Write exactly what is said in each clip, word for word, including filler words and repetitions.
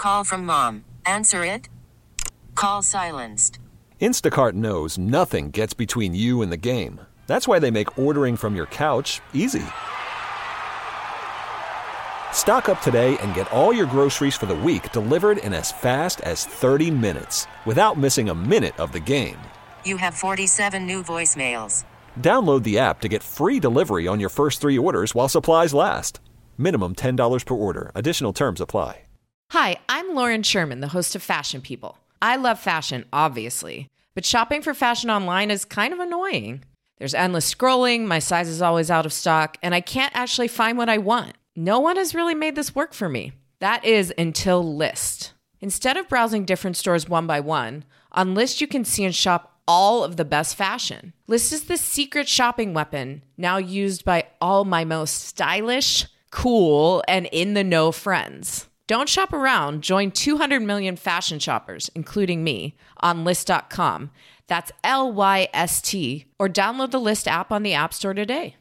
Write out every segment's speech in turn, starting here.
Call from mom. Answer it. Call silenced. Instacart knows nothing gets between you and the game. That's why they make ordering from your couch easy. Stock up today and get all your groceries for the week delivered in as fast as thirty minutes without missing a minute of the game. You have forty-seven new voicemails. Download the app to get free delivery on your first three orders while supplies last. Minimum ten dollars per order. Additional terms apply. Hi, I'm Lauren Sherman, the host of Fashion People. I love fashion, obviously, but shopping for fashion online is kind of annoying. There's endless scrolling, my size is always out of stock, and I can't actually find what I want. No one has really made this work for me. That is until Lyst. Instead of browsing different stores one by one, on Lyst you can see and shop all of the best fashion. Lyst is the secret shopping weapon now used by all my most stylish, cool, and in-the-know friends. Don't shop around. Join two hundred million fashion shoppers, including me, on Lyst dot com. That's L Y S T, or download the Lyst app on the App Store today.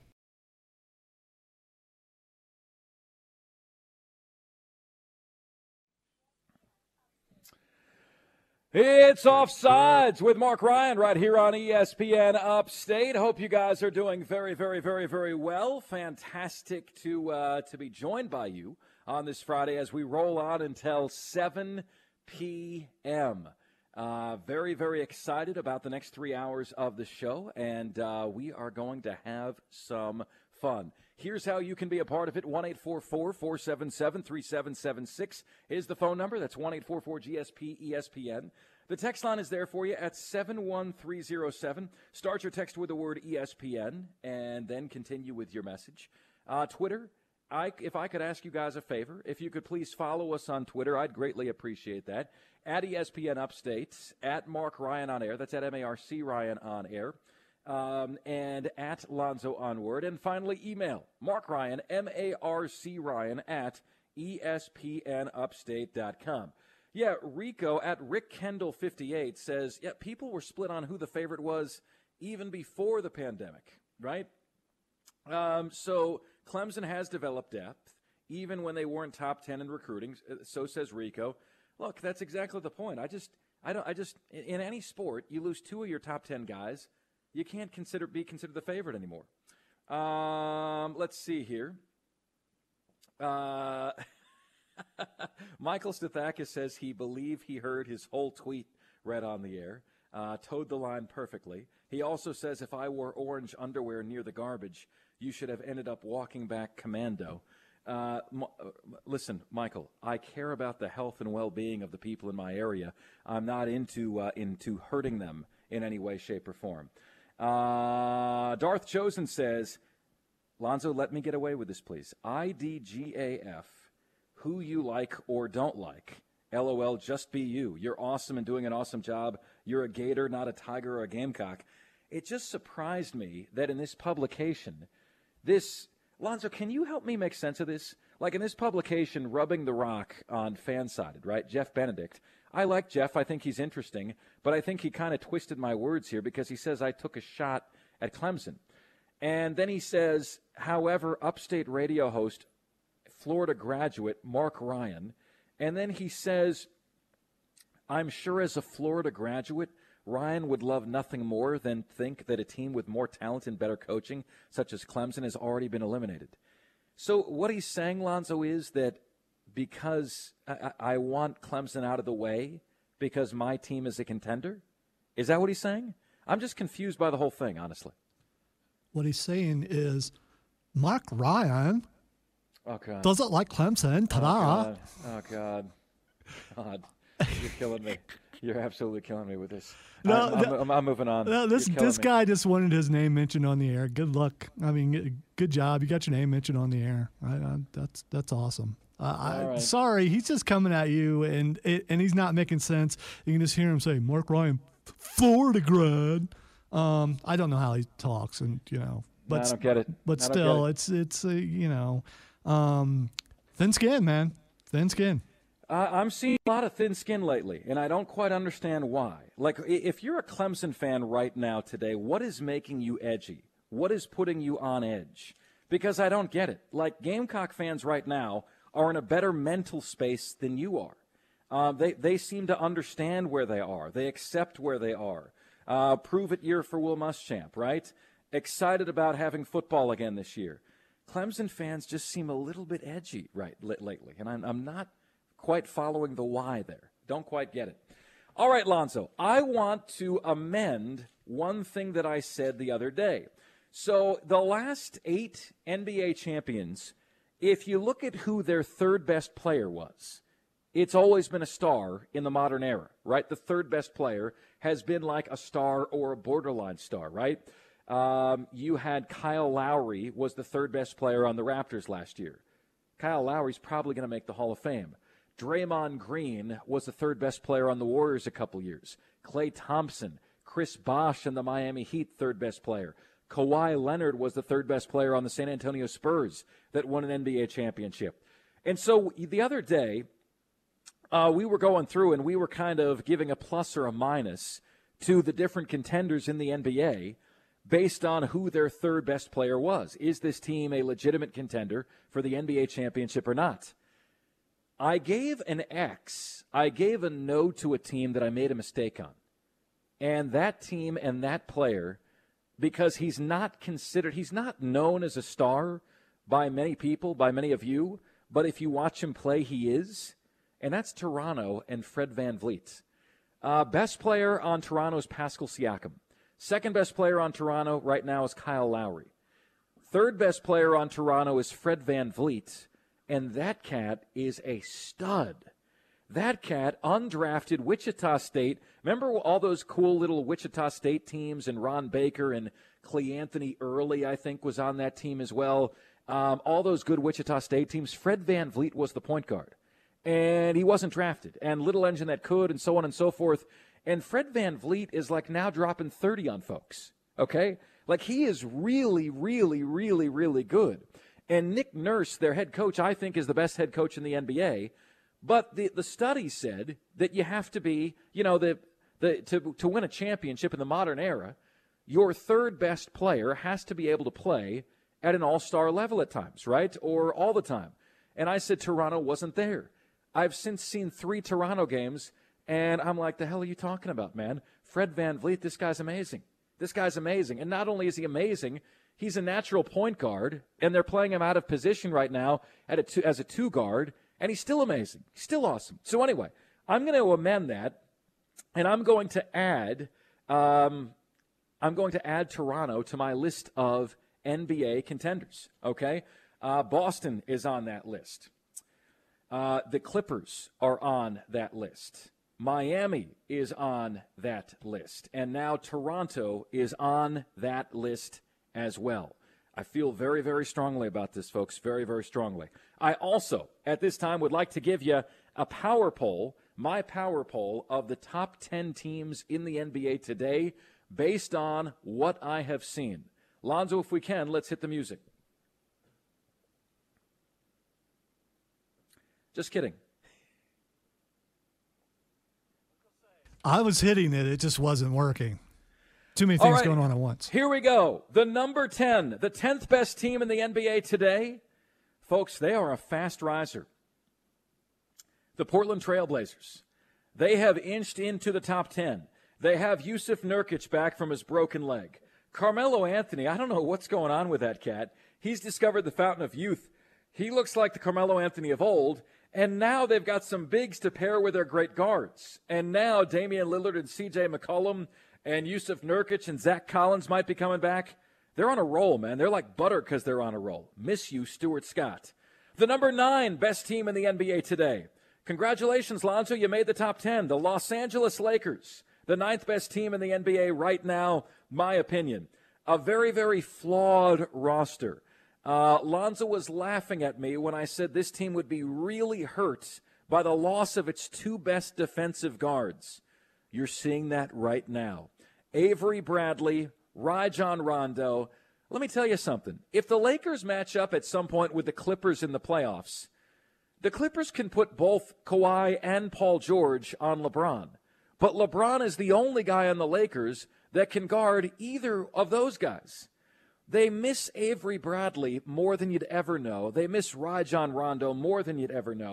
It's Offsides with Mark Ryan right here on E S P N Upstate. Hope you guys are doing very, very, very, very well. Fantastic to uh, to be joined by you on this Friday as we roll on until seven p.m. Uh, very, very excited about the next three hours of the show, and uh, we are going to have some fun. Here's how you can be a part of it. one eight four four, four seven seven, three seven seven six is the phone number. That's one eight four four G S P E S P N. The text line is there for you at seven one three zero seven. Start your text with the word E S P N and then continue with your message. Uh, Twitter, I, if I could ask you guys a favor, if you could please follow us on Twitter, I'd greatly appreciate that. At E S P N Upstate, at Mark Ryan on air. That's at M A R C Ryan on air. Um, and at Lonzo Onward. And finally, email Mark Ryan, M A R C Ryan, at E S P N upstate dot com. Yeah, Rico at Rick Kendall fifty-eight says, yeah, people were split on who the favorite was even before the pandemic, right? Um, so Clemson has developed depth, even when they weren't top ten in recruiting. So says Rico. Look, that's exactly the point. I just, I don't, I just, in any sport, you lose two of your top ten guys, you can't consider be considered the favorite anymore. Um, let's see here. Uh, Michael Stathakis says he believed he heard his whole tweet read on the air. Uh, towed the line perfectly. He also says if I wore orange underwear near the garbage, you should have ended up walking back commando. Uh, m- listen, Michael, I care about the health and well-being of the people in my area. I'm not into uh, into hurting them in any way, shape, or form. Uh, Darth Chosen says, Lonzo, let me get away with this, please. I D G A F, who you like or don't like. LOL, just be you. You're awesome and doing an awesome job. You're a Gator, not a Tiger or a Gamecock. It just surprised me that in this publication, this, Lonzo, can you help me make sense of this? Like in this publication, rubbing the rock on Fansided, right? Jeff Benedict. I like Jeff. I think he's interesting, but I think he kind of twisted my words here because he says I took a shot at Clemson. And then he says, however, upstate radio host, Florida graduate, Mark Ryan. And then he says, I'm sure as a Florida graduate, Ryan would love nothing more than think that a team with more talent and better coaching, such as Clemson, has already been eliminated. So what he's saying, Lonzo, is that because I, I want Clemson out of the way because my team is a contender? Is that what he's saying? I'm just confused by the whole thing, honestly. What he's saying is Mark Ryan oh, God. doesn't like Clemson. Ta-da. Oh, God. Oh, God. God. You're killing me. You're absolutely killing me with this. No, I'm, no, I'm, I'm, I'm moving on. No, this this me. guy just wanted his name mentioned on the air. Good luck. I mean, good job. You got your name mentioned on the air. I, I, that's that's awesome. Uh, I, right. Sorry, he's just coming at you, and it, and he's not making sense. You can just hear him say, "Mark Ryan, Florida grad." Um, I don't know how he talks, and you know, but I don't get it. But I still, it. it's it's uh, you know, um, thin skin, man, thin skin. Uh, I'm seeing a lot of thin skin lately, and I don't quite understand why. Like, if you're a Clemson fan right now today, what is making you edgy? What is putting you on edge? Because I don't get it. Like, Gamecock fans right now are in a better mental space than you are. Uh, they, they seem to understand where they are. They accept where they are. Uh, prove it year for Will Muschamp, right? Excited about having football again this year. Clemson fans just seem a little bit edgy right lately, and I'm, I'm not quite following the why there. Don't quite get it. All right, Lonzo, I want to amend one thing that I said the other day. So the last eight N B A champions, if you look at who their third best player was, it's always been a star in the modern era, right? The third best player has been like a star or a borderline star, right? Um, you had Kyle Lowry was the third best player on the Raptors last year. Kyle Lowry's probably going to make the Hall of Fame. Draymond Green was the third best player on the Warriors a couple years. Klay Thompson, Chris Bosh and the Miami Heat, third best player. Kawhi Leonard was the third best player on the San Antonio Spurs that won an N B A championship. And so the other day, uh, we were going through and we were kind of giving a plus or a minus to the different contenders in the N B A based on who their third best player was. Is this team a legitimate contender for the N B A championship or not? I gave an X. I gave a no to a team that I made a mistake on. And that team and that player, because he's not considered, he's not known as a star by many people, by many of you, but if you watch him play, he is. And that's Toronto and Fred VanVleet. Uh, best player on Toronto is Pascal Siakam. Second best player on Toronto right now is Kyle Lowry. Third best player on Toronto is Fred VanVleet. And that cat is a stud. That cat, undrafted, Wichita State. Remember all those cool little Wichita State teams, and Ron Baker and Clay Anthony Early, I think, was on that team as well. Um, all those good Wichita State teams. Fred VanVleet was the point guard. And he wasn't drafted. And little engine that could, and so on and so forth. And Fred VanVleet is like now dropping thirty on folks. Okay? Like he is really, really, really, really good. And Nick Nurse, their head coach, I think is the best head coach in the N B A. But the, the study said that you have to be, you know, the, the to, to win a championship in the modern era, your third best player has to be able to play at an all-star level at times, right? Or all the time. And I said Toronto wasn't there. I've since seen three Toronto games, and I'm like, the hell are you talking about, man? Fred VanVleet, this guy's amazing. This guy's amazing. And not only is he amazing, he's a natural point guard, and they're playing him out of position right now at a two, as a two guard, and he's still amazing. He's still awesome. So anyway, I'm going to amend that, and I'm going to add um, I'm going to add Toronto to my list of N B A contenders, okay? Uh, Boston is on that list. Uh, the Clippers are on that list. Miami is on that list. And now Toronto is on that list as well. I feel very, very strongly about this, folks, very, very strongly. I also, at this time, would like to give you a power poll, my power poll of the top ten teams in the N B A today based on what I have seen. Lonzo, if we can, let's hit the music. Just kidding. I was hitting it. It just wasn't working. Too many things right. going on at once. Here we go. The number ten, the tenth best team in the N B A today. Folks, they are a fast riser. The Portland Trail Blazers. They have inched into the top ten. They have Yusuf Nurkic back from his broken leg. Carmelo Anthony, I don't know what's going on with that cat. He's discovered the fountain of youth. He looks like the Carmelo Anthony of old. And now they've got some bigs to pair with their great guards. And now Damian Lillard and C J McCollum and Yusuf Nurkic and Zach Collins might be coming back. They're on a roll, man. They're like butter because they're on a roll. Miss you, Stuart Scott. The number nine best team in the N B A today. Congratulations, Lonzo. You made the top ten. The Los Angeles Lakers, the ninth best team in the N B A right now, my opinion. A very, very flawed roster. Uh, Lonzo was laughing at me when I said this team would be really hurt by the loss of its two best defensive guards. You're seeing that right now. Avery Bradley, Rajon Rondo. Let me tell you something. If the Lakers match up at some point with the Clippers in the playoffs, the Clippers can put both Kawhi and Paul George on LeBron. But LeBron is the only guy on the Lakers that can guard either of those guys. They miss Avery Bradley more than you'd ever know. They miss Rajon Rondo more than you'd ever know.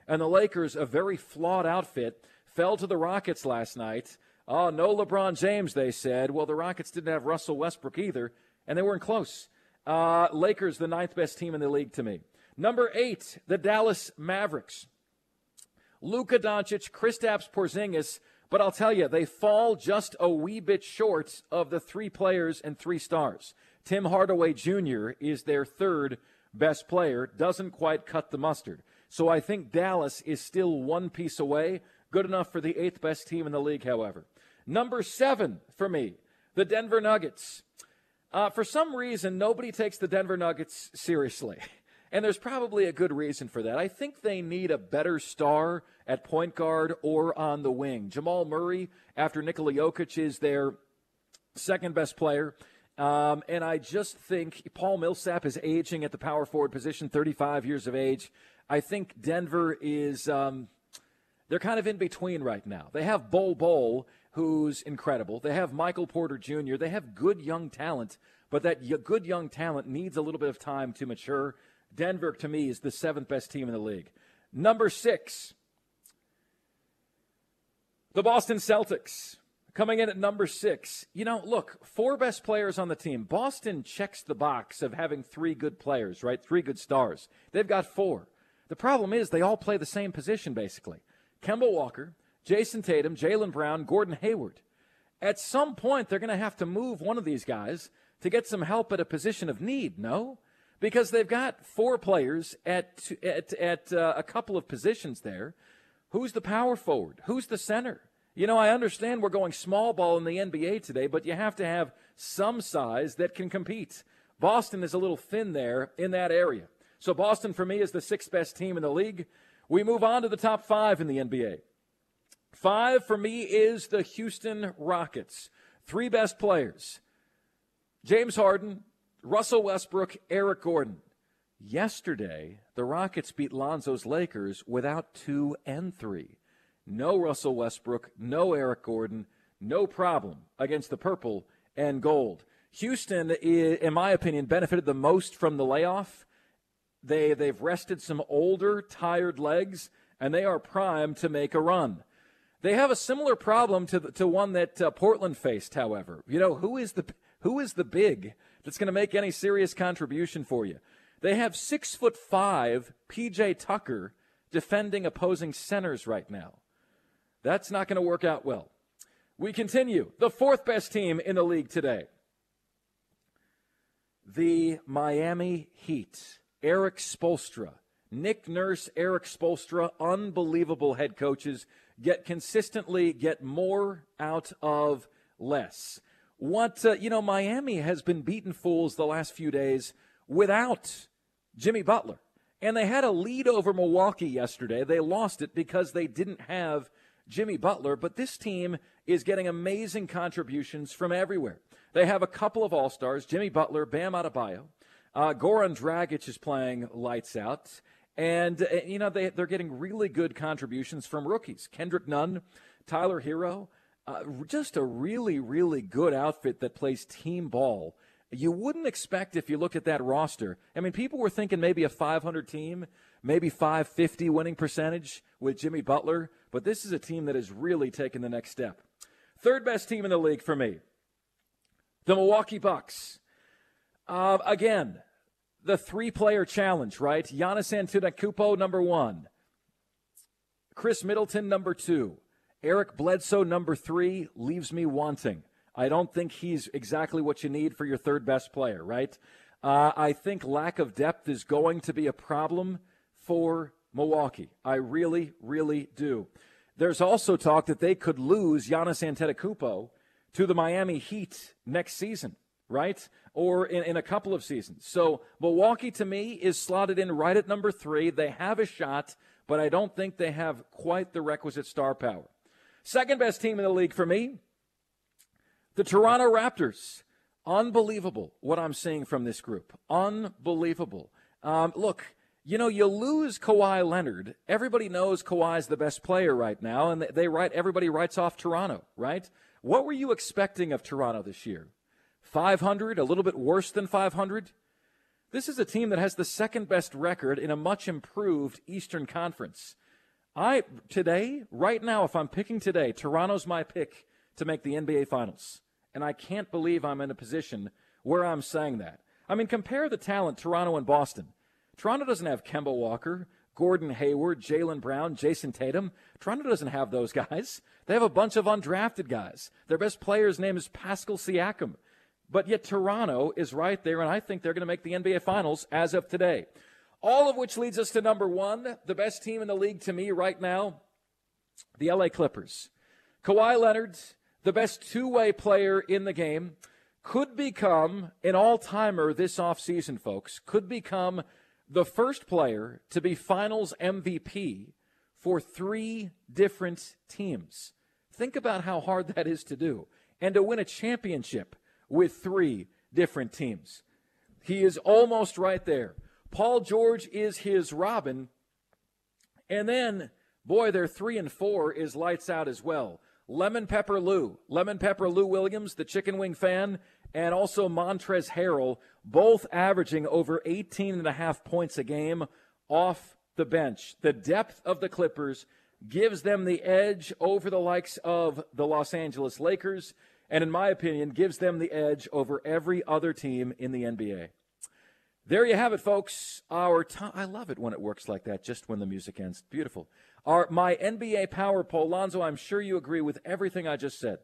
And the Lakers, a very flawed outfit, fell to the Rockets last night. Oh, no LeBron James, they said. Well, the Rockets didn't have Russell Westbrook either, and they weren't close. Uh, Lakers, the ninth best team in the league to me. Number eight, the Dallas Mavericks. Luka Doncic, Kristaps Porzingis, but I'll tell you, they fall just a wee bit short of the three players and three stars. Tim Hardaway Junior is their third best player, doesn't quite cut the mustard. So I think Dallas is still one piece away, good enough for the eighth best team in the league, however. Number seven for me, the Denver Nuggets. Uh, for some reason, nobody takes the Denver Nuggets seriously. And there's probably a good reason for that. I think they need a better star at point guard or on the wing. Jamal Murray, after Nikola Jokic, is their second best player. Um, and I just think Paul Millsap is aging at the power forward position, thirty-five years of age. I think Denver is, um, they're kind of in between right now. They have Bol Bol, who's incredible. They have Michael Porter Junior They have good young talent, but that good young talent needs a little bit of time to mature. Denver, to me, is the seventh best team in the league. Number six, the Boston Celtics, coming in at number six. You know, look, four best players on the team. Boston checks the box of having three good players, right? Three good stars. They've got four. The problem is they all play the same position, basically. Kemba Walker, Jason Tatum, Jaylen Brown, Gordon Hayward. At some point, they're going to have to move one of these guys to get some help at a position of need, no? Because they've got four players at at, at uh, a couple of positions there. Who's the power forward? Who's the center? You know, I understand we're going small ball in the N B A today, but you have to have some size that can compete. Boston is a little thin there in that area. So Boston, for me, is the sixth best team in the league. We move on to the top five in the N B A. Five, for me, is the Houston Rockets. Three best players. James Harden, Russell Westbrook, Eric Gordon. Yesterday, the Rockets beat Lonzo's Lakers without two and three. No Russell Westbrook, no Eric Gordon, no problem against the purple and gold. Houston, in my opinion, benefited the most from the layoff. They, they've rested some older, tired legs, and they are primed to make a run. They have a similar problem to the, to one that uh, Portland faced, however. You know, who is the who is the big that's going to make any serious contribution for you? They have six foot five P J Tucker defending opposing centers right now. That's not going to work out well. We continue. The fourth best team in the league today. The Miami Heat. Eric Spoelstra. Nick Nurse, Eric Spoelstra, unbelievable head coaches, get consistently get more out of less. What, uh, you know, Miami has been beating fools the last few days without Jimmy Butler. And they had a lead over Milwaukee yesterday. They lost it because they didn't have Jimmy Butler, but this team is getting amazing contributions from everywhere. They have a couple of all-stars, Jimmy Butler, Bam Adebayo. Uh, Goran Dragic is playing lights out. And, uh, you know, they, they're getting really good contributions from rookies. Kendrick Nunn, Tyler Hero, uh, just a really, really good outfit that plays team ball. You wouldn't expect if you look at that roster. I mean, people were thinking maybe a five hundred team, maybe five fifty winning percentage with Jimmy Butler. But this is a team that has really taken the next step. Third best team in the league for me, the Milwaukee Bucks. Uh, again, the three-player challenge, right? Giannis Antetokounmpo, number one. Chris Middleton, number two. Eric Bledsoe, number three, leaves me wanting. I don't think he's exactly what you need for your third best player, right? Uh, I think lack of depth is going to be a problem for Milwaukee. I really, really do. There's also talk that they could lose Giannis Antetokounmpo to the Miami Heat next season, right? Or in, in a couple of seasons. So Milwaukee, to me, is slotted in right at number three. They have a shot, but I don't think they have quite the requisite star power. Second best team in the league for me, the Toronto Raptors. Unbelievable what I'm seeing from this group. Unbelievable. Um, look, you know, you lose Kawhi Leonard. Everybody knows Kawhi's the best player right now, and they, they write everybody writes off Toronto, right? What were you expecting of Toronto this year? five hundred, a little bit worse than five hundred? This is a team that has the second best record in a much improved Eastern Conference. I today, right now, if I'm picking today, Toronto's my pick to make the N B A Finals. And I can't believe I'm in a position where I'm saying that. I mean, compare the talent, Toronto and Boston. Toronto doesn't have Kemba Walker, Gordon Hayward, Jaylen Brown, Jason Tatum. Toronto doesn't have those guys. They have a bunch of undrafted guys. Their best player's name is Pascal Siakam. But yet Toronto is right there, and I think they're going to make the N B A Finals as of today. All of which leads us to number one, the best team in the league to me right now, the L A Clippers. Kawhi Leonard, the best two-way player in the game, could become an all-timer this offseason, folks, could become the first player to be Finals M V P for three different teams. Think about how hard that is to do, and to win a championship with three different teams. He is almost right there. Paul George is his Robin, and then, boy, their three and four is lights out as well. Lemon Pepper Lou, Lemon Pepper Lou Williams, the chicken wing fan, and also Montrezl Harrell, both averaging over eighteen and a half points a game off the bench. The depth of the Clippers gives them the edge over the likes of the Los Angeles Lakers, and in my opinion, gives them the edge over every other team in the N B A. There you have it, folks. Our time, I love it when it works like that, just when the music ends. Beautiful. Our my N B A power poll. Lonzo, I'm sure you agree with everything I just said.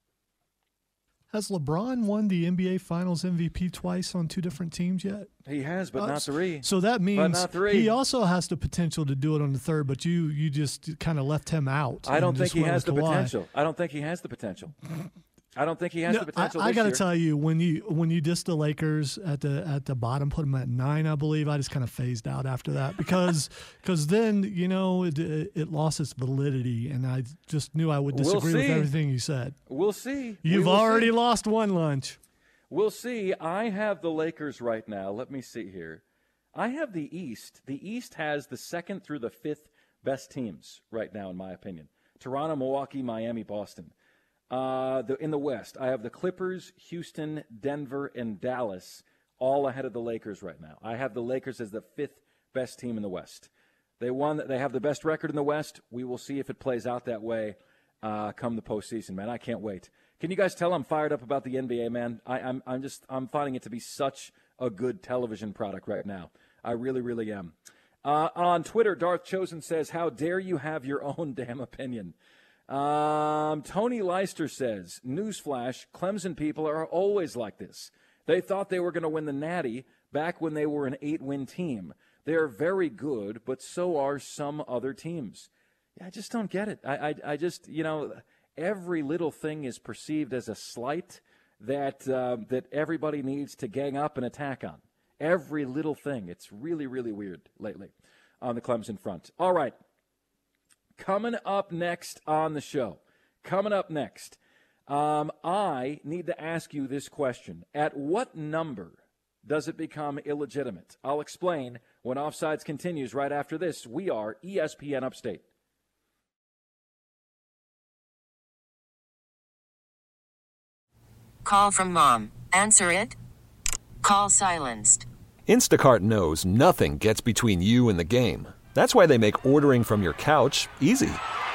Has LeBron won the N B A Finals M V P twice on two different teams yet? He has, but uh, not three. So that means but not three. He also has the potential to do it on the third, but you you just kind of left him out. I don't think he has the Kawhi. potential. I don't think he has the potential. I don't think he has no, the potential. I, I got to tell you, when you when you dissed the Lakers at the at the bottom, put them at nine, I believe. I just kind of phased out after that because because then you know it, it lost its validity, and I just knew I would disagree we'll with everything you said. We'll see. You've we already see. lost one lunch. We'll see. I have the Lakers right now. Let me see here. I have the East. The East has the second through the fifth best teams right now, in my opinion. Toronto, Milwaukee, Miami, Boston. Uh, the, in the West, I have the Clippers, Houston, Denver, and Dallas all ahead of the Lakers right now. I have the Lakers as the fifth best team in the West. They won. They have the best record in the West. We will see if it plays out that way uh, come the postseason, man. I can't wait. Can you guys tell I'm fired up about the N B A, man? I, I'm I'm just I'm finding it to be such a good television product right now. I really, really am. Uh, on Twitter, Darth Chosen says, "How dare you have your own damn opinion?" Um, Tony Leister says, newsflash, Clemson people are always like this. They thought they were going to win the Natty back when they were an eight-win team. They are very good, but so are some other teams. Yeah, I just don't get it. I, I, I just, you know, every little thing is perceived as a slight that uh, that everybody needs to gang up and attack on. Every little thing. It's really, really weird lately on the Clemson front. All right. Coming up next on the show, coming up next, um, I need to ask you this question. At what number does it become illegitimate? I'll explain when Offsides continues right after this. We are E S P N Upstate. Call from mom. Answer it. Call silenced. Instacart knows nothing gets between you and the game. That's why they make ordering from your couch easy.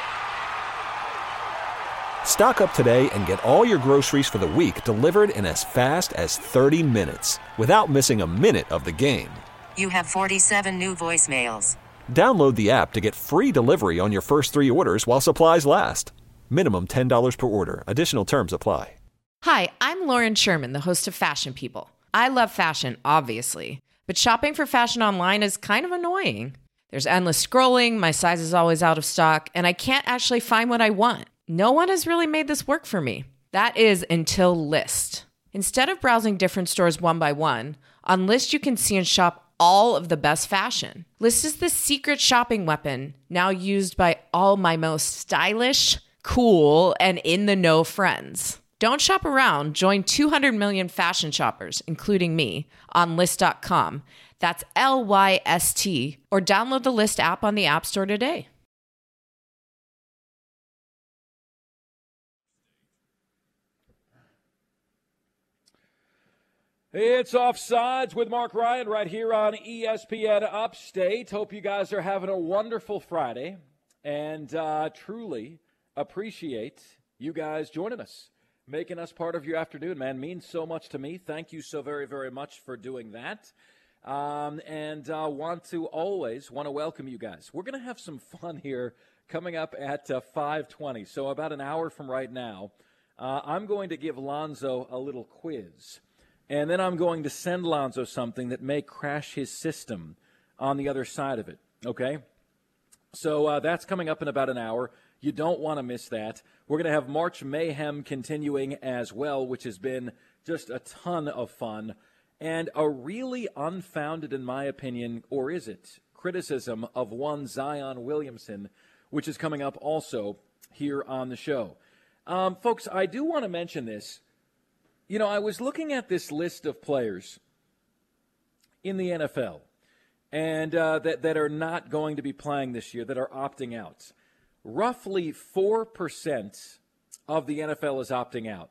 Stock up today and get all your groceries for the week delivered in as fast as thirty minutes without missing a minute of the game. You have forty-seven new voicemails. Download the app to get free delivery on your first three orders while supplies last. Minimum ten dollars per order. Additional terms apply. Hi, I'm Lauren Sherman, the host of Fashion People. I love fashion, obviously, but shopping for fashion online is kind of annoying. There's endless scrolling, my size is always out of stock, and I can't actually find what I want. No one has really made this work for me. That is until Lyst. Instead of browsing different stores one by one, on Lyst you can see and shop all of the best fashion. Lyst is the secret shopping weapon now used by all my most stylish, cool, and in-the-know friends. Don't shop around. Join two hundred million fashion shoppers, including me, on Lyst dot com. That's L Y S T, or download the Lyst app on the App Store today. It's Offsides with Mark Ryan right here on E S P N Upstate. Hope you guys are having a wonderful Friday. and uh, truly appreciate you guys joining us, making us part of your afternoon, man. Means so much to me. Thank you so very, very much for doing that. Um, and uh, want to always want to welcome you guys. We're going to have some fun here coming up at uh, five twenty, so about an hour from right now. Uh, I'm going to give Lonzo a little quiz, and then I'm going to send Lonzo something that may crash his system on the other side of it, okay? So uh, that's coming up in about an hour. You don't want to miss that. We're going to have March Mayhem continuing as well, which has been just a ton of fun, and a really unfounded, in my opinion, or is it, criticism of one Zion Williamson, which is coming up also here on the show. Um, folks, I do want to mention this. You know, I was looking at this list of players in the N F L and uh, that, that are not going to be playing this year, that are opting out. Roughly four percent of the N F L is opting out.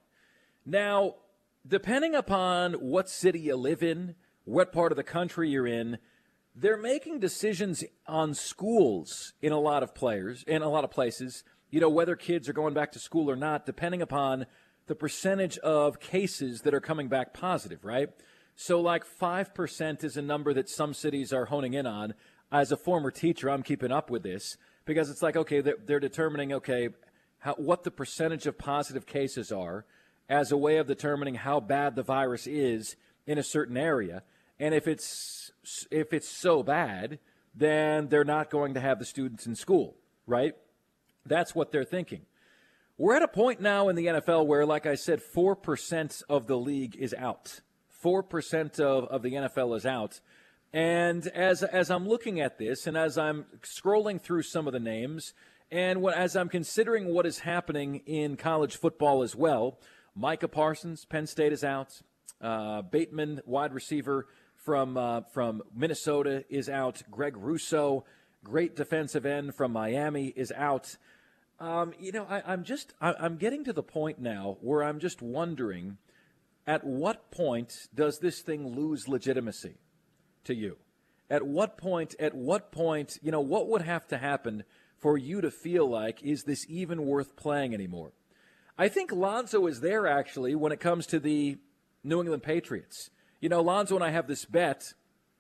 Now, depending upon what city you live in, what part of the country you're in, they're making decisions on schools in a lot of players, in a lot of places, you know, whether kids are going back to school or not, depending upon the percentage of cases that are coming back positive, right? So like five percent is a number that some cities are honing in on. As a former teacher, I'm keeping up with this because it's like, okay, they're, they're determining, okay, how, what the percentage of positive cases are as a way of determining how bad the virus is in a certain area. And if it's if it's so bad, then they're not going to have the students in school, right? That's what they're thinking. We're at a point now in the N F L where, like I said, four percent of the league is out. four percent of, of the N F L is out. And as as I'm looking at this and as I'm scrolling through some of the names and what, as I'm considering what is happening in college football as well, Micah Parsons, Penn State, is out. Uh, Bateman, wide receiver from uh, from Minnesota, is out. Greg Rousseau, great defensive end from Miami, is out. Um, you know, I, I'm just I, I'm getting to the point now where I'm just wondering, at what point does this thing lose legitimacy to you? At what point? At what point? You know, what would have to happen for you to feel like, is this even worth playing anymore? I think Lonzo is there actually when it comes to the New England Patriots. You know, Lonzo and I have this bet.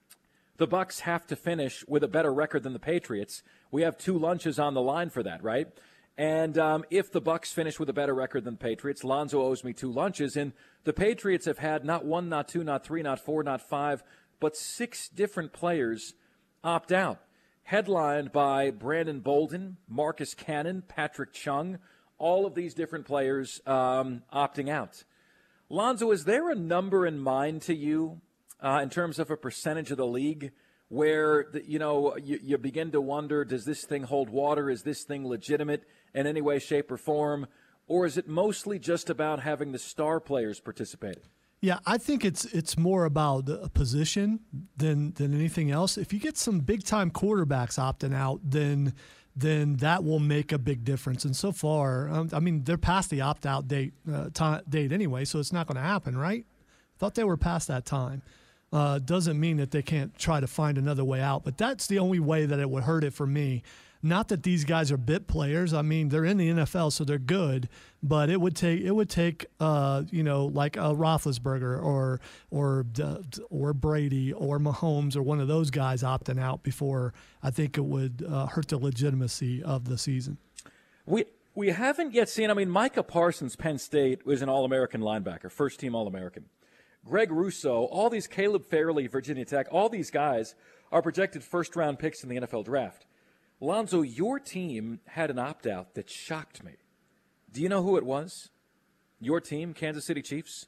The Bucs have to finish with a better record than the Patriots. We have two lunches on the line for that, right? And um, if the Bucs finish with a better record than the Patriots, Lonzo owes me two lunches. And the Patriots have had not one, not two, not three, not four, not five, but six different players opt out. Headlined by Brandon Bolden, Marcus Cannon, Patrick Chung, all of these different players um, opting out. Lonzo, is there a number in mind to you uh, in terms of a percentage of the league where, the, you know, you, you begin to wonder, does this thing hold water? Is this thing legitimate in any way, shape, or form? Or is it mostly just about having the star players participating? Yeah, I think it's it's more about a position than than anything else. If you get some big-time quarterbacks opting out, then then that will make a big difference. And so far, um, I mean, they're past the opt-out date uh, t- date anyway, so it's not going to happen, right? Thought they were past that time. Uh, doesn't mean that they can't try to find another way out, but that's the only way that it would hurt it for me. Not that these guys are bit players. I mean, they're in the N F L, so they're good. But it would take it would take uh, you know, like a Roethlisberger or or uh, or Brady or Mahomes or one of those guys opting out before I think it would uh, hurt the legitimacy of the season. We we haven't yet seen. I mean, Micah Parsons, Penn State, was an All-American linebacker, first-team All-American. Greg Rousseau, all these, Caleb Farley, Virginia Tech, all these guys are projected first-round picks in the N F L draft. Lonzo, your team had an opt-out that shocked me. Do you know who it was? Your team, Kansas City Chiefs?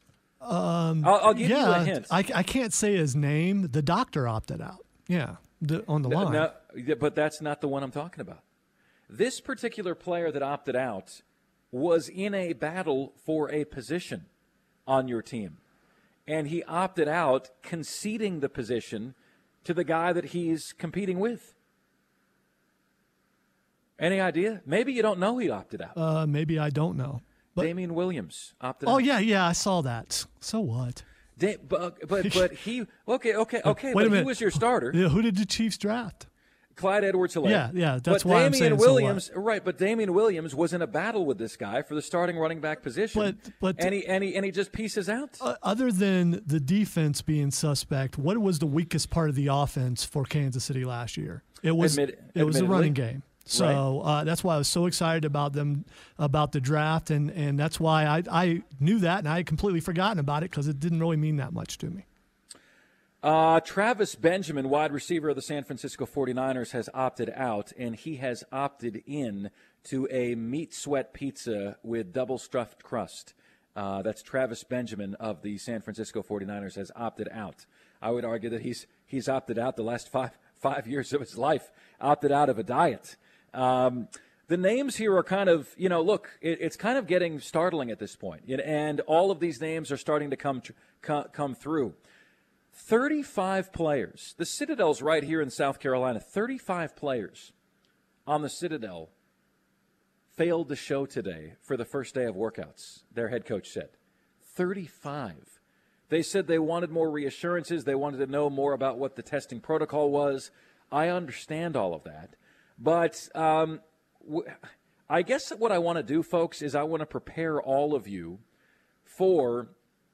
Um, I'll, I'll give yeah, you a hint. I, I can't say his name. The doctor opted out. Yeah, the, on the no, line. No, but that's not the one I'm talking about. This particular player that opted out was in a battle for a position on your team. And he opted out, conceding the position to the guy that he's competing with. Any idea? Maybe you don't know he opted out. Uh, maybe I don't know. But, Damian Williams opted oh, out. Oh, yeah, yeah, I saw that. So what? Da- but, but but he – okay, okay, okay. Wait but a minute. he was your starter. Yeah, who did the Chiefs draft? Clyde Edwards-Helaire. Yeah, yeah, that's but why I'm Damian saying Williams, so what. right? But Damian Williams was in a battle with this guy for the starting running back position, But but and he and he and he just pieces out. Uh, other than the defense being suspect, what was the weakest part of the offense for Kansas City last year? It was Admit, it was the admittedly. running game. So Right. uh, that's why I was so excited about them, about the draft, and, and that's why I, I knew that, and I had completely forgotten about it because it didn't really mean that much to me. Uh, Travis Benjamin, wide receiver of the San Francisco forty-niners, has opted out, and he has opted in to a meat sweat pizza with double stuffed crust. Uh, that's Travis Benjamin of the San Francisco forty-niners has opted out. I would argue that he's he's opted out the last five five years of his life, opted out of a diet. Um, the names here are kind of, you know, look, it, it's kind of getting startling at this point, and all of these names are starting to come tr- co- come through. thirty-five players. The Citadel's right here in South Carolina. thirty-five players on the Citadel failed to show today for the first day of workouts, their head coach said. thirty-five. They said they wanted more reassurances. They wanted to know more about what the testing protocol was. I understand all of that. But um, w- I guess what I want to do, folks, is I want to prepare all of you for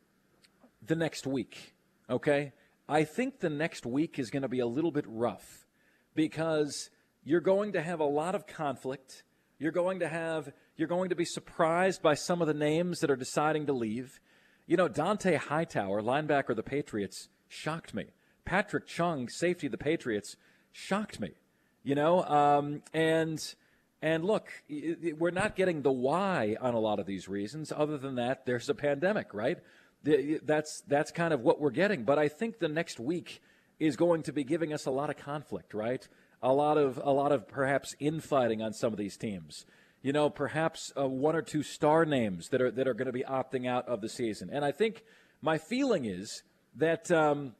the next week, okay? I think the next week is going to be a little bit rough because you're going to have a lot of conflict. You're going to have, you're going to be surprised by some of the names that are deciding to leave. You know, Dante Hightower, linebacker of the Patriots, shocked me. Patrick Chung, safety of the Patriots, shocked me. You know, um, and and look, it, it, we're not getting the why on a lot of these reasons. Other than that, there's a pandemic, right? The, that's that's kind of what we're getting. But I think the next week is going to be giving us a lot of conflict, right? A lot of a lot of perhaps infighting on some of these teams. You know, perhaps uh, one or two star names that are that are going to be opting out of the season. And I think my feeling is that. Um,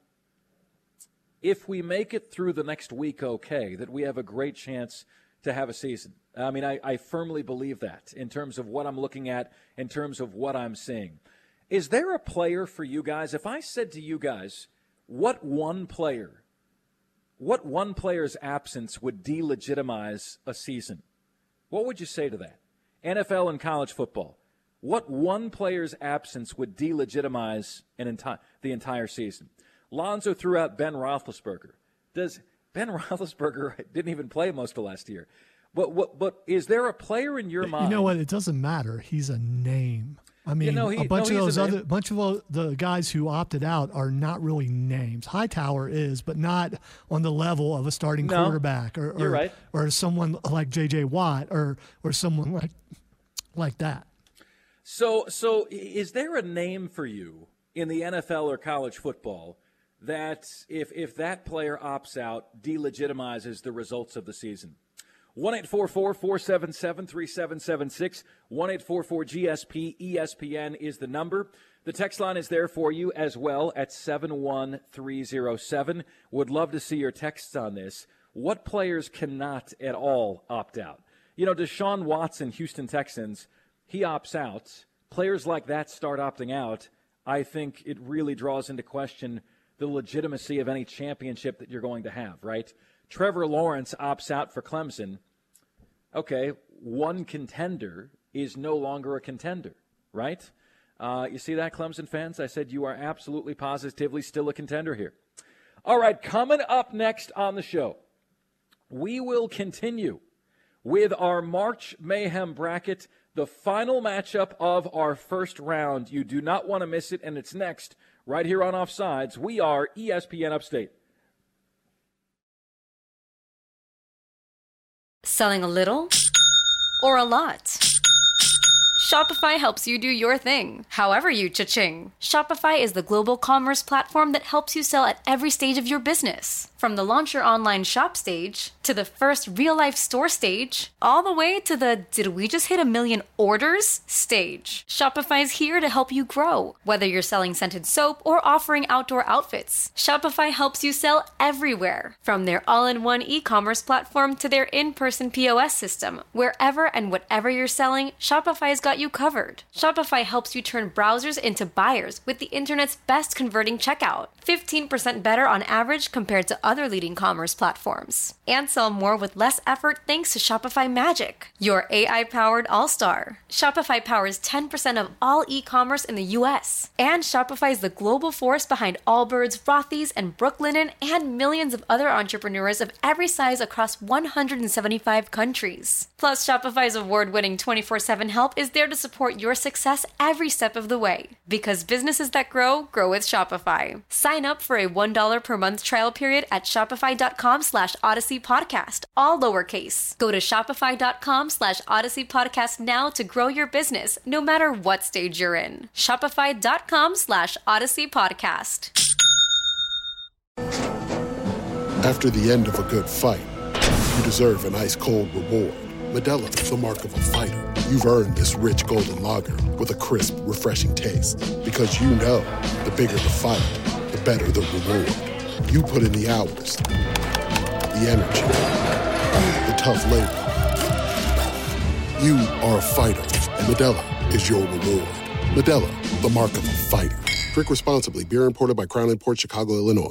If we make it through the next week okay, that we have a great chance to have a season. I mean, I, I firmly believe that in terms of what I'm looking at, in terms of what I'm seeing. Is there a player for you guys? If I said to you guys, what one player, what one player's absence would delegitimize a season, what would you say to that? N F L and college football. What one player's absence would delegitimize an enti- the entire season? Lonzo threw out Ben Roethlisberger. Does Ben Roethlisberger didn't even play most of last year? But what? But is there a player in your mind? You know what? It doesn't matter. He's a name. I mean, Yeah, no, he- a bunch no, of he's those a other, name. bunch of the guys who opted out are not really names. Hightower is, but not on the level of a starting No, quarterback, or or, you're right. or someone like J J Watt, or or someone like like that. So, so is there a name for you in the N F L or college football that if if that player opts out, delegitimizes the results of the season? one eight four four, four seven seven, three seven seven six, one eight four four G S P, E S P N is the number. The text line is there for you as well at seven one three zero seven. Would love to see your texts on this. What players cannot at all opt out? You know, Deshaun Watson, Houston Texans, he opts out. Players like that start opting out. I think it really draws into question the legitimacy of any championship that you're going to have, right? Trevor Lawrence opts out for Clemson. Okay, one contender is no longer a contender, right? Uh, you see that, Clemson fans? I said you are absolutely positively still a contender here. All right, coming up next on the show, we will continue with our March Mayhem bracket, the final matchup of our first round. You do not want to miss it, and it's next right here on Offsides. We are E S P N Upstate. Selling a little or a lot? Shopify helps you do your thing, however you cha-ching. Shopify is the global commerce platform that helps you sell at every stage of your business. From the launch your online shop stage, to the first real-life store stage, all the way to the did we just hit a million orders stage. Shopify is here to help you grow. Whether you're selling scented soap or offering outdoor outfits, Shopify helps you sell everywhere. From their all-in-one e-commerce platform to their in-person P O S system, wherever and whatever you're selling, Shopify's got you covered. Shopify helps you turn browsers into buyers with the internet's best converting checkout. fifteen percent better on average compared to other leading commerce platforms. And sell more with less effort thanks to Shopify Magic, your A I-powered all-star. Shopify powers ten percent of all e-commerce in the U S. And Shopify is the global force behind Allbirds, Rothy's, and Brooklinen, and millions of other entrepreneurs of every size across one hundred seventy-five countries. Plus, Shopify's award-winning twenty-four seven help is there to support your success every step of the way. Because businesses that grow, grow with Shopify. Sign up for a one dollar per month trial period at shopify.com slash Odyssey Podcast, all lowercase. Go to shopify.com slash Odyssey Podcast now to grow your business, no matter what stage you're in. Shopify.com slash Odyssey Podcast. After the end of a good fight, you deserve an ice-cold reward. Modelo is the mark of a fighter. You've earned this rich golden lager with a crisp, refreshing taste. Because you know, the bigger the fight, the better the reward. You put in the hours, the energy, the tough labor. You are a fighter, and Modelo is your reward. Modelo, the mark of a fighter. Drink responsibly. Beer imported by Crown Imports, Chicago, Illinois.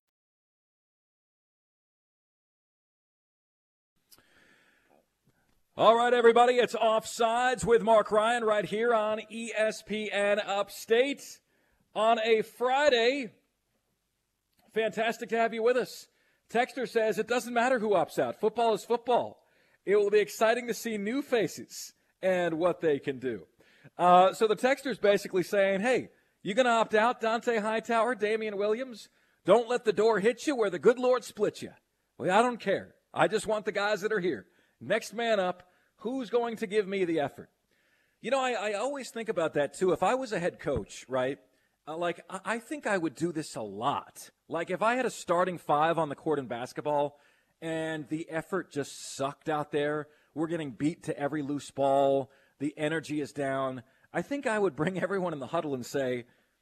All right, everybody, it's Offsides with Mark Ryan right here on E S P N Upstate on a Friday. Fantastic to have you with us. Texter says it doesn't matter who opts out. Football is football. It will be exciting to see new faces and what they can do. Uh, so the texter's basically saying, hey, you going to opt out, Dante Hightower, Damian Williams? Don't let the door hit you where the good Lord split you. Well, I don't care. I just want the guys that are here. Next man up. Who's going to give me the effort? You know, I, I always think about that, too. If I was a head coach, right, uh, like, I, I think I would do this a lot. Like, if I had a starting five on the court in basketball and the effort just sucked out there, we're getting beat to every loose ball, the energy is down, I think I would bring everyone in the huddle and say,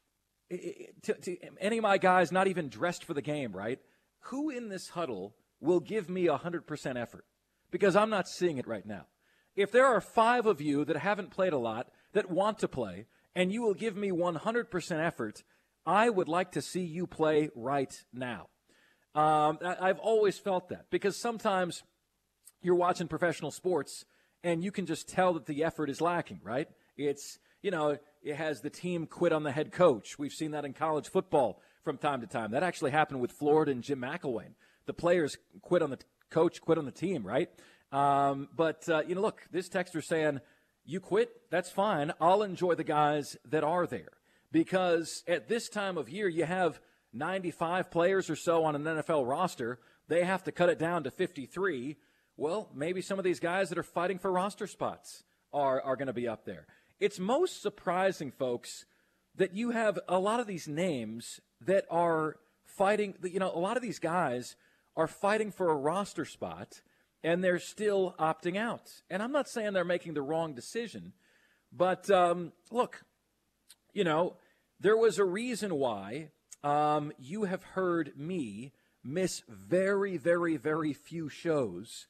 to, to any of my guys not even dressed for the game, right, who in this huddle will give me one hundred percent effort? Because I'm not seeing it right now. If there are five of you that haven't played a lot, that want to play, and you will give me one hundred percent effort, I would like to see you play right now. Um, I, I've always felt that, because sometimes you're watching professional sports, and you can just tell that the effort is lacking, right? It's, you know, it has the team quit on the head coach. We've seen that in college football from time to time. That actually happened with Florida and Jim McElwain. The players quit on the coach, quit on the team, right? Um, but, uh, you know, look, this texter's saying, you quit, that's fine. I'll enjoy the guys that are there. Because at this time of year, you have ninety-five players or so on an N F L roster. They have to cut it down to fifty-three. Well, maybe some of these guys that are fighting for roster spots are, are going to be up there. It's most surprising, folks, that you have a lot of these names that are fighting. You know, a lot of these guys are fighting for a roster spot, and they're still opting out. And I'm not saying they're making the wrong decision, but um, look, you know, there was a reason why um, you have heard me miss very, very, very few shows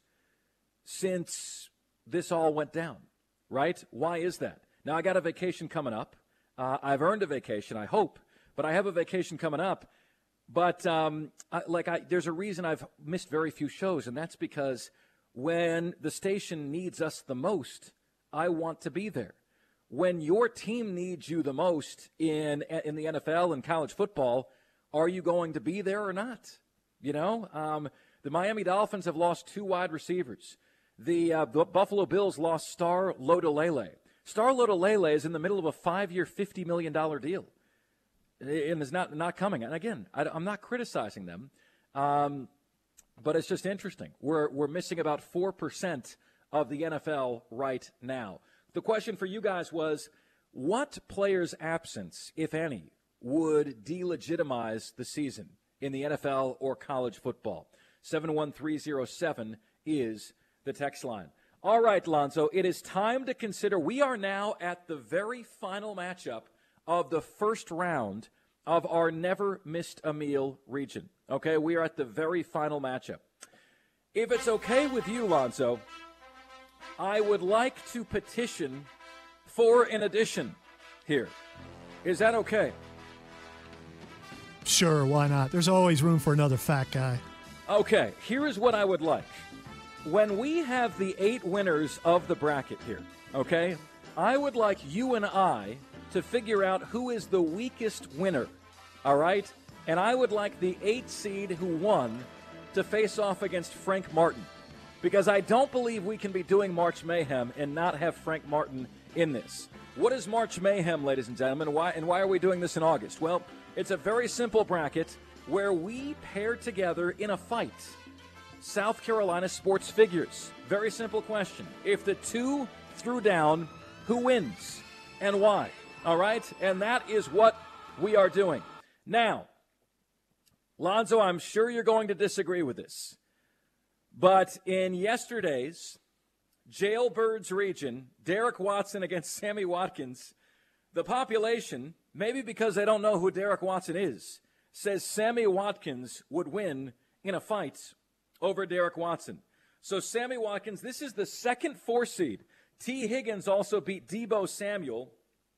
since this all went down, right? Why is that? Now, I got a vacation coming up. Uh, I've earned a vacation, I hope, but I have a vacation coming up. But, um, I, like, I, there's a reason I've missed very few shows, and that's because when the station needs us the most, I want to be there. When your team needs you the most in in the N F L and college football, are you going to be there or not? You know, um, the Miami Dolphins have lost two wide receivers. The uh, Buffalo Bills lost Star Lotulelei. Star Lotulelei is in the middle of a five-year, fifty million dollars deal. And is not not coming. And again, I, I'm not criticizing them, um, but it's just interesting. We're we're missing about four percent of the N F L right now. The question for you guys was, what player's absence, if any, would delegitimize the season in the N F L or college football? seven one three zero seven is the text line. All right, Lonzo, it is time to consider. We are now at the very final matchup of the first round of our Never Missed a Meal region. Okay, we are at the very final matchup. If it's okay with you, Lonzo, I would like to petition for an addition here. Is that okay? Sure, why not? There's always room for another fat guy. Okay, here is what I would like. When we have the eight winners of the bracket here, okay, I would like you and I to figure out who is the weakest winner, all right? And I would like the eight seed who won to face off against Frank Martin, because I don't believe we can be doing March Mayhem and not have Frank Martin in this. What is March Mayhem, ladies and gentlemen? Why and why are we doing this in August? Well, it's a very simple bracket where we pair together in a fight South Carolina sports figures. Very simple question. If the two threw down, who wins and why? All right? And that is what we are doing. Now, Lonzo, I'm sure you're going to disagree with this, but in yesterday's Jailbirds region, Derek Watson against Sammy Watkins, the population, maybe because they don't know who Derek Watson is, says Sammy Watkins would win in a fight over Derek Watson. So Sammy Watkins, this is the second four seed. T. Higgins also beat Debo Samuel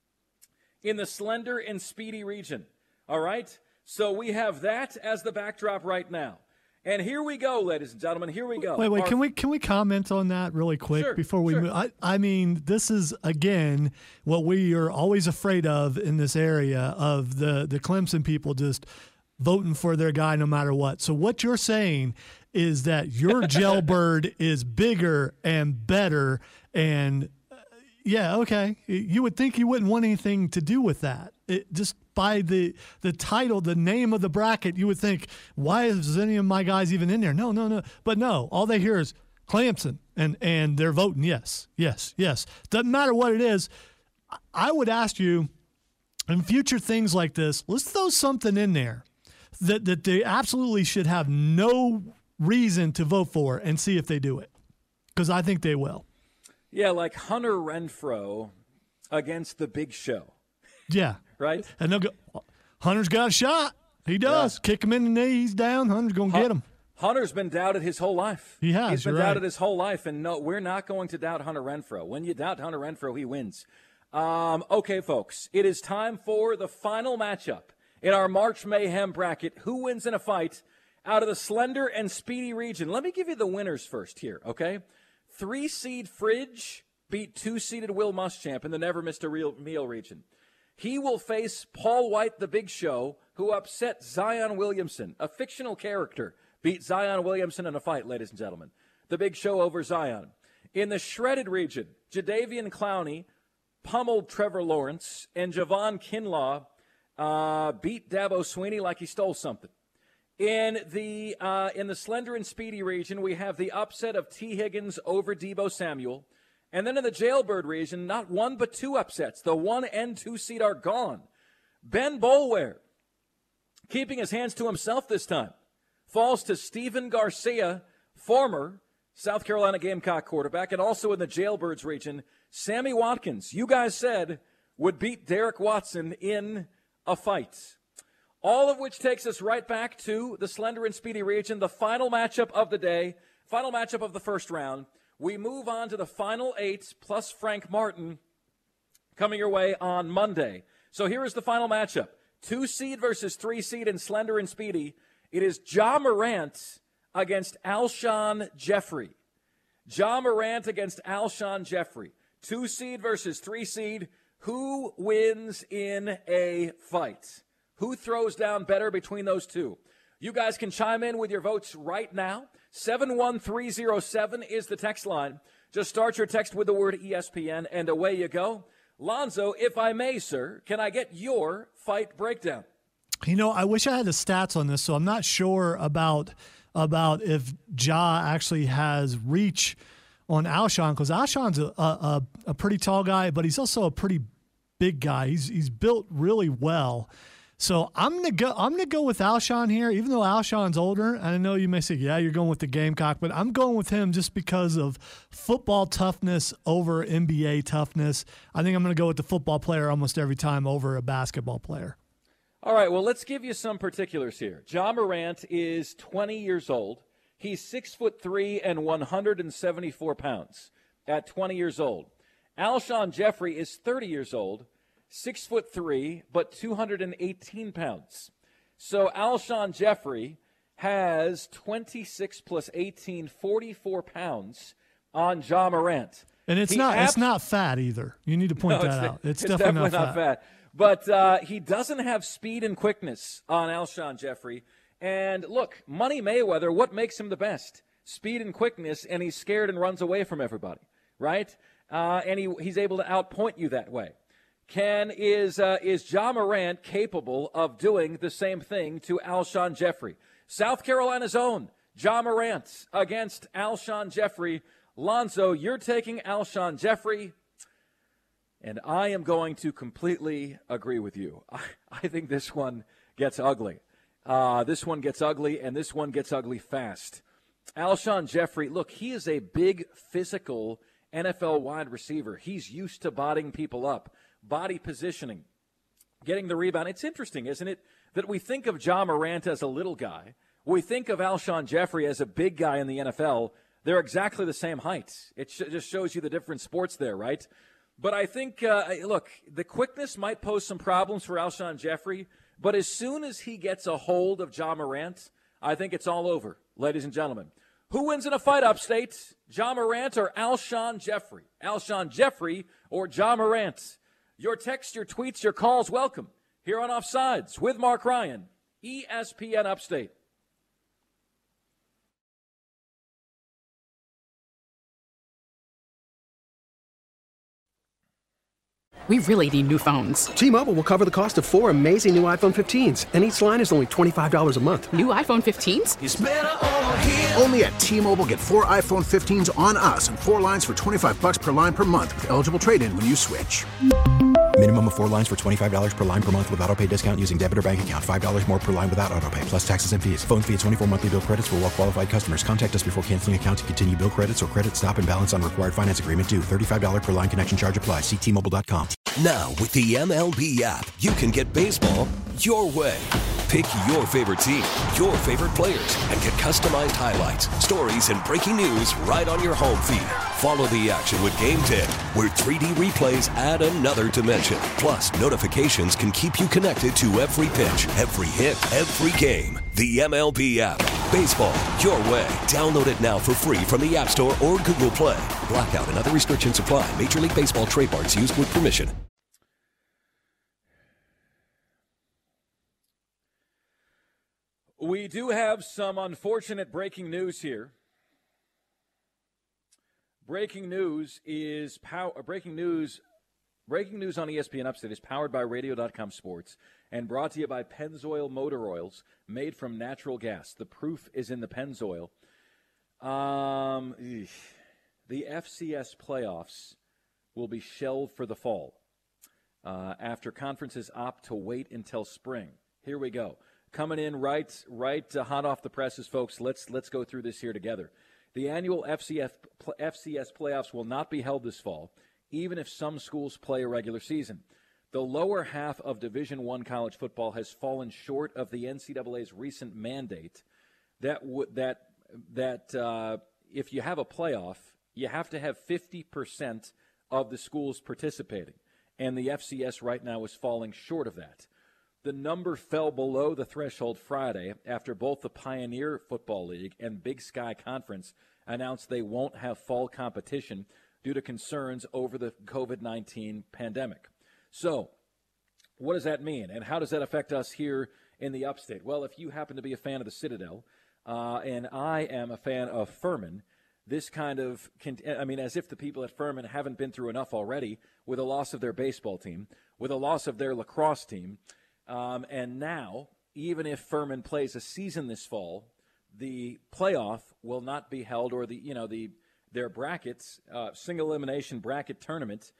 in the slender and speedy region. All right? So we have that as the backdrop right now. And here we go, ladies and gentlemen. Here we go. Wait, wait. Our, can we can we comment on that really quick sure, before we sure. move? I, I mean, this is again what we are always afraid of in this area of the the Clemson people just voting for their guy no matter what. So what you're saying is that your jailbird is bigger and better, and uh, yeah, okay. You would think you wouldn't want anything to do with that. It, just by the the title, the name of the bracket, you would think, why is any of my guys even in there? No, no, no. But no, all they hear is Clemson, and, and they're voting yes, yes, yes. Doesn't matter what it is. I would ask you, in future things like this, let's throw something in there that, that they absolutely should have no reason to vote for and see if they do it, because I think they will. Yeah, like Hunter Renfrow against the Big Show. Yeah. Right? And they'll go, Hunter's got a shot. He does. Yeah. Kick him in the knee. He's down. Hunter's going to Hun- get him. Hunter's been doubted his whole life. He has. He's been you're doubted right. his whole life. And no, we're not going to doubt Hunter Renfrow. When you doubt Hunter Renfrow, he wins. Um, okay, folks. It is time for the final matchup in our March Mayhem bracket. Who wins in a fight out of the slender and speedy region? Let me give you the winners first here, okay? Three-seed Fridge beat two-seeded Will Muschamp in the Never Missed a Real Meal region. He will face Paul White, the Big Show, who upset Zion Williamson. A fictional character beat Zion Williamson in a fight, ladies and gentlemen. The Big Show over Zion. In the shredded region, Jadeveon Clowney pummeled Trevor Lawrence, and Javon Kinlaw uh, beat Dabo Sweeney like he stole something. In the uh, in the slender and speedy region, we have the upset of T. Higgins over Debo Samuel. And then in the Jailbird region, not one but two upsets. The one and two seed are gone. Ben Boulware, keeping his hands to himself this time, falls to Stephen Garcia, former South Carolina Gamecock quarterback, and also in the Jailbirds region, Sammy Watkins, you guys said, would beat Derek Watson in a fight. All of which takes us right back to the slender and speedy region, the final matchup of the day, final matchup of the first round. We move on to the final eight plus Frank Martin coming your way on Monday. So here is the final matchup. Two seed versus three seed in slender and speedy. It is Ja Morant against Alshon Jeffrey. Ja Morant against Alshon Jeffrey. Two seed versus three seed. Who wins in a fight? Who throws down better between those two? You guys can chime in with your votes right now. seven one three zero seven is the text line. Just start your text with the word E S P N, and away you go. Lonzo, if I may, sir, can I get your fight breakdown? You know, I wish I had the stats on this, so I'm not sure about about if Ja actually has reach on Alshon, because Alshon's a, a, a pretty tall guy, but he's also a pretty big guy. He's he's built really well. So I'm gonna go. I'm gonna go with Alshon here, even though Alshon's older. I know you may say, "Yeah, you're going with the Gamecock," but I'm going with him just because of football toughness over N B A toughness. I think I'm gonna go with the football player almost every time over a basketball player. All right. Well, let's give you some particulars here. Ja Morant is twenty years old. He's six foot three and one hundred seventy-four pounds at twenty years old. Alshon Jeffrey is thirty years old. Six foot three, but two hundred eighteen pounds. So Alshon Jeffrey has twenty-six plus eighteen, forty-four pounds on Ja Morant. And it's He not abs- it's not fat either. You need to point No, that it's, out. It's, it's definitely, definitely, not, not fat. fat. But uh, he doesn't have speed and quickness on Alshon Jeffrey. And look, Money Mayweather, what makes him the best? Speed and quickness, and he's scared and runs away from everybody, right? Uh, and he, he's able to outpoint you that way. Can is uh, is Ja Morant capable of doing the same thing to Alshon Jeffrey? South Carolina's own Ja Morant against Alshon Jeffrey. Lonzo, you're taking Alshon Jeffrey, and I am going to completely agree with you. I, I think this one gets ugly. Uh, this one gets ugly, and this one gets ugly fast. Alshon Jeffrey, look, he is a big, physical N F L wide receiver. He's used to bodying people up, body positioning, getting the rebound. It's interesting, isn't it, that we think of Ja Morant as a little guy. We think of Alshon Jeffrey as a big guy in the N F L. They're exactly the same height. It sh- just shows you the different sports there, right? But I think, uh, look, the quickness might pose some problems for Alshon Jeffrey, but as soon as he gets a hold of Ja Morant, I think it's all over, ladies and gentlemen. Who wins in a fight upstate, Ja Morant or Alshon Jeffrey? Alshon Jeffrey or Ja Morant? Your texts, your tweets, your calls, welcome. Here on Offsides with Mark Ryan, E S P N Upstate. We really need new phones. T-Mobile will cover the cost of four amazing new iPhone fifteens, and each line is only twenty-five dollars a month. New iPhone fifteens? It's better over here. Only at T-Mobile, get four iPhone fifteens on us and four lines for twenty-five dollars per line per month with eligible trade-in when you switch. Minimum of four lines for twenty-five dollars per line per month with autopay discount using debit or bank account. five dollars more per line without autopay, plus taxes and fees. Phone fee at twenty-four monthly bill credits for well-qualified customers. Contact us before canceling account to continue bill credits or credit stop and balance on required finance agreement due. thirty-five dollars per line connection charge applies. See T Mobile dot com. Now, with the M L B app, you can get baseball your way. Pick your favorite team, your favorite players, and get customized highlights, stories, and breaking news right on your home feed. Follow the action with Game Day, where three D replays add another dimension. Plus, notifications can keep you connected to every pitch, every hit, every game. The M L B app. Baseball your way. Download it now for free from the App Store or Google Play. Blackout and other restrictions apply. Major League Baseball trademarks used with permission. We do have some unfortunate breaking news here. Breaking news is pow- breaking news. Breaking news on E S P N Upstate is powered by Radio dot com Sports and brought to you by Pennzoil Motor Oils, made from natural gas. The proof is in the Pennzoil. Um, the F C S playoffs will be shelved for the fall uh, after conferences opt to wait until spring. Here we go. Coming in right, right, uh, hot off the presses, folks. Let's let's go through this here together. The annual F C S F C S playoffs will not be held this fall, even if some schools play a regular season. The lower half of Division One college football has fallen short of the N C double A's recent mandate that w- that that uh, if you have a playoff, you have to have fifty percent of the schools participating, and the F C S right now is falling short of that. The number fell below the threshold Friday after both the Pioneer Football League and Big Sky Conference announced they won't have fall competition due to concerns over the covid nineteen pandemic. So, what does that mean, and how does that affect us here in the Upstate? Well, if you happen to be a fan of the Citadel, uh, and I am a fan of Furman, this kind of, I mean, as if the people at Furman haven't been through enough already with a loss of their baseball team, with a loss of their lacrosse team. Um, and now, even if Furman plays a season this fall, the playoff will not be held, or the you know the their brackets, uh, single elimination bracket tournament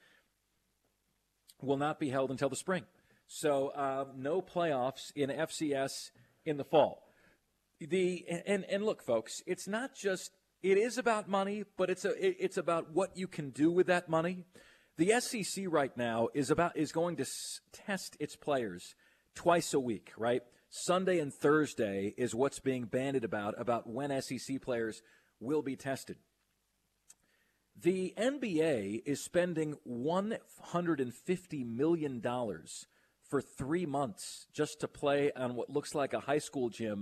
will not be held until the spring. So uh, no playoffs in F C S in the fall. The and and look, folks, it's not just it is about money, but it's a it's about what you can do with that money. The S E C right now is about is going to s- test its players twice a week, right? Sunday and Thursday is what's being bandied about, about when S E C players will be tested. The N B A is spending one hundred fifty million dollars for three months just to play on what looks like a high school gym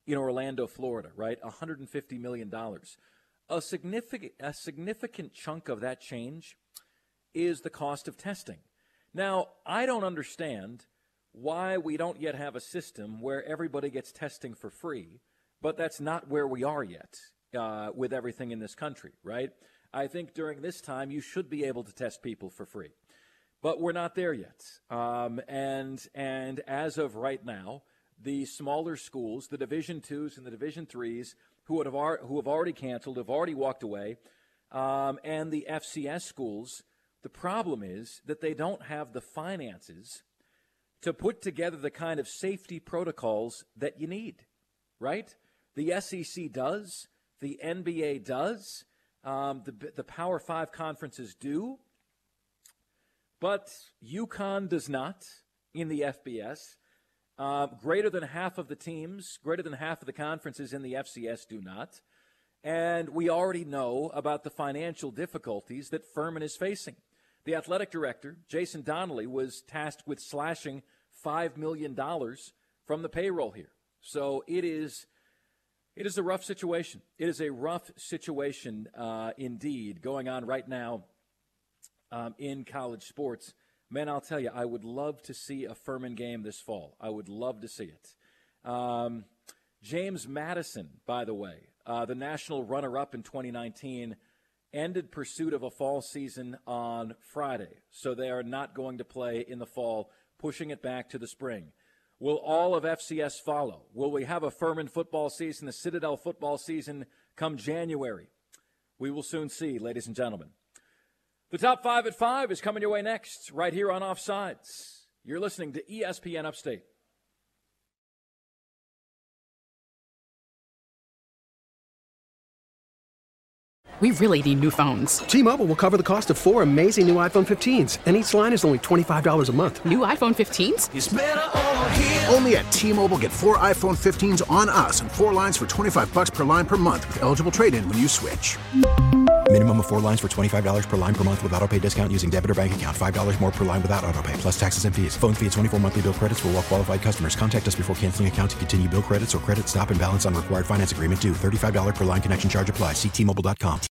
in Orlando, Florida, right? one hundred fifty million dollars. A significant, a significant chunk of that change is the cost of testing. Now, I don't understand why we don't yet have a system where everybody gets testing for free, but that's not where we are yet uh, with everything in this country, right? I think during this time you should be able to test people for free, but we're not there yet. Um, and and as of right now, the smaller schools, the Division twos and the Division threes, who would have ar- who have already canceled, have already walked away, um, and the F C S schools, the problem is that they don't have the finances to put together the kind of safety protocols that you need, right? The S E C does, the N B A does, um, the, the Power Five conferences do, but UConn does not in the F B S. Uh, greater than half of the teams, greater than half of the conferences in the F C S do not. And we already know about the financial difficulties that Furman is facing. The athletic director, Jason Donnelly, was tasked with slashing five million dollars from the payroll here. So it is it is a rough situation. It is a rough situation uh, indeed going on right now um, in college sports. Man, I'll tell you, I would love to see a Furman game this fall. I would love to see it. Um, James Madison, by the way, uh, the national runner-up in twenty nineteen, ended pursuit of a fall season on Friday. So they are not going to play in the fall, pushing it back to the spring. Will all of F C S follow? Will we have a Furman football season, a Citadel football season come January? We will soon see, ladies and gentlemen. The Top five at five is coming your way next, right here on Offsides. You're listening to E S P N Upstate. We really need new phones. T-Mobile will cover the cost of four amazing new iPhone fifteens, and each line is only twenty-five dollars a month. New iPhone fifteens? It's better over here. Only at T-Mobile, get four iPhone fifteens on us and four lines for twenty-five bucks per line per month with eligible trade-in when you switch. Minimum of four lines for twenty-five dollars per line per month with autopay discount using debit or bank account. five dollars more per line without autopay, plus taxes and fees. Phone fee at twenty-four monthly bill credits for well-qualified customers. Contact us before canceling account to continue bill credits or credit stop and balance on required finance agreement due. thirty-five dollars per line connection charge applies. See T Mobile dot com.